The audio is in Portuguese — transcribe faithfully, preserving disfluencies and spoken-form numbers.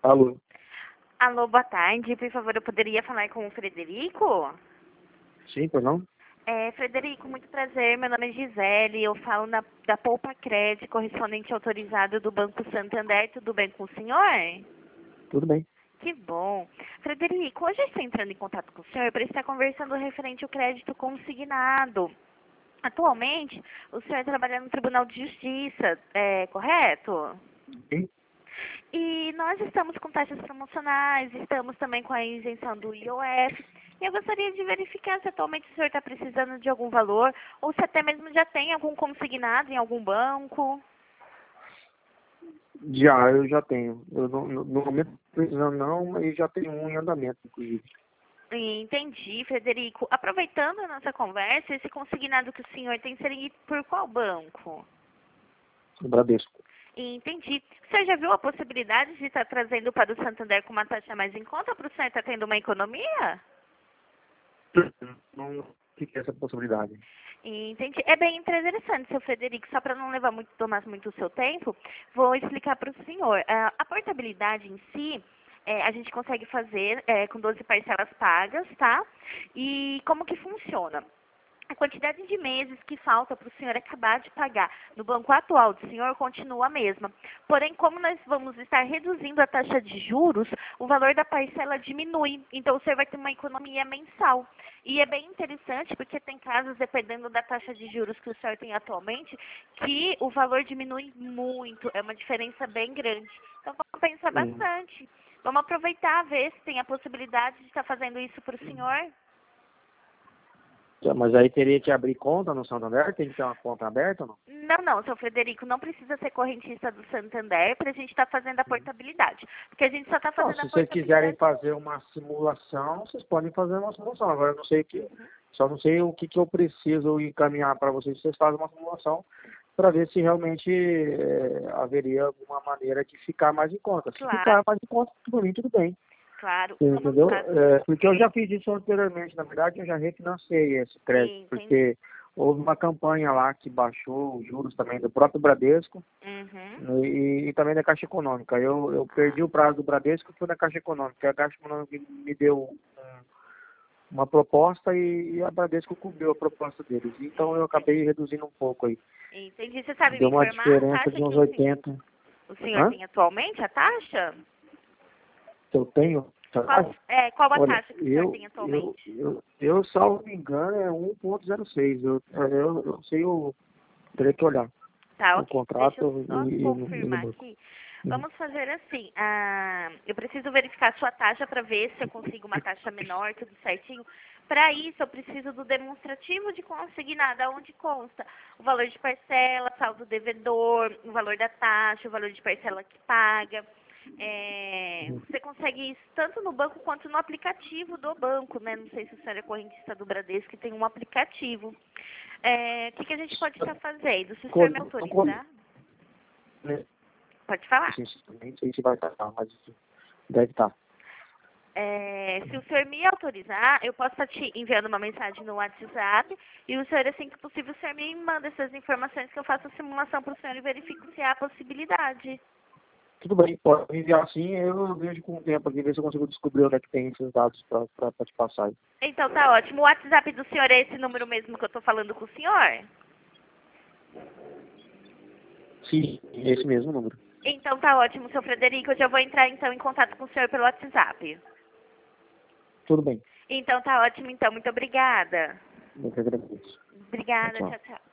Alô? Alô, boa tarde. Por favor, eu poderia falar com o Frederico? Sim, pois não? É, Frederico, muito prazer. Meu nome é Gisele. Eu falo na, da Poupa Crédito, correspondente autorizado do Banco Santander. Tudo bem com o senhor? Tudo bem. Que bom. Frederico, hoje eu estou entrando em contato com o senhor para estar conversando referente ao crédito consignado. Atualmente, o senhor trabalha no Tribunal de Justiça, é correto? Sim. E nós estamos com taxas promocionais, estamos também com a isenção do I O F. E eu gostaria de verificar se atualmente o senhor está precisando de algum valor ou se até mesmo já tem algum consignado em algum banco. Já, eu já tenho. Eu não, no no momento precisando não, mas já tenho um em andamento, inclusive. Entendi, Frederico. Aproveitando a nossa conversa, esse consignado que o senhor tem seria por qual banco? No Bradesco. Entendi. O senhor já viu a possibilidade de estar trazendo para o Santander com uma taxa mais em conta para o senhor estar tendo uma economia? Não fiquei essa possibilidade. Entendi. É bem interessante, seu Frederico. Só para não levar muito, tomar muito o seu tempo, vou explicar para o senhor. Ah, a portabilidade em si, é, a gente consegue fazer é, com doze parcelas pagas, tá? E como que funciona? A quantidade de meses que falta para o senhor acabar de pagar no banco atual do senhor continua a mesma. Porém, como nós vamos estar reduzindo a taxa de juros, o valor da parcela diminui. Então, o senhor vai ter uma economia mensal. E é bem interessante porque tem casos, dependendo da taxa de juros que o senhor tem atualmente, que o valor diminui muito. É uma diferença bem grande. Então, vamos pensar Hum. bastante. Vamos aproveitar, ver se tem a possibilidade de estar fazendo isso para o senhor. Já, mas aí teria que abrir conta no Santander? Tem que ter uma conta aberta ou não? Não, não, seu Frederico, não precisa ser correntista do Santander para a gente estar fazendo a portabilidade. Porque a gente só está Não, fazendo se a vocês quiserem portabilidade. fazer uma simulação, vocês podem fazer uma simulação. Agora eu não sei o que, só não sei o que, que eu preciso encaminhar para vocês, vocês fazem uma simulação para ver se realmente é, haveria alguma maneira de ficar mais em conta. Se Claro, ficar mais em conta, por mim tudo bem. claro. Você Vamos entendeu? lá. É, porque eu já fiz isso anteriormente, na verdade eu já refinanciei esse crédito, Entendi. porque houve uma campanha lá que baixou os juros também do próprio Bradesco, Uhum. né, e, e também da Caixa Econômica. Eu, eu Ah, perdi o prazo do Bradesco e fui na Caixa Econômica. A Caixa Econômica me deu um- uma proposta e, e a Bradesco cobriu a proposta deles. Então eu acabei reduzindo um pouco aí. entendi. Você sabe me Deu uma informar a diferença taxa de que uns o senhor, oitenta. o senhor Hã? tem atualmente, a taxa? Que eu tenho? Qual, é, qual a Olha, taxa que o senhor eu, tem eu, atualmente? eu, eu, salvo engano, é um ponto zero seis. Eu, eu, eu sei, eu teria que olhar Tá, o ok. Deixa eu contrato e, só e, no, e no confirmar banco. aqui. Uhum. Vamos fazer assim. Ah, eu preciso verificar a sua taxa para ver se eu consigo uma taxa menor, tudo certinho. Para isso, eu preciso do demonstrativo de consignada, onde consta o valor de parcela, saldo devedor, o valor da taxa, o valor de parcela que paga. É, Uhum. você consegue isso tanto no banco quanto no aplicativo do banco, né? Não sei se o senhor é correntista do Bradesco, que tem um aplicativo. É, o que, que a gente pode estar fazendo? Se o senhor me Quando- não quando- autorizar, né, pode falar. assim, nem sei se vai estar, mas deve estar. É, se o senhor me autorizar, eu posso estar te enviando uma mensagem no WhatsApp e o senhor, assim que possível, o senhor me manda essas informações que eu faço a simulação para o senhor e verifico se há possibilidade. Tudo bem, pode me enviar assim, eu vejo com o tempo aqui, ver se eu consigo descobrir onde é que tem esses dados para te passar aí. Então tá ótimo. O WhatsApp do senhor é esse número mesmo que eu estou falando com o senhor? Sim, esse mesmo número. Então tá ótimo, seu Frederico. Eu já vou entrar então em contato com o senhor pelo WhatsApp. Tudo bem, Então tá ótimo, então. Muito obrigada. eu que agradeço. Tchau, Obrigada, tchau. tchau, tchau.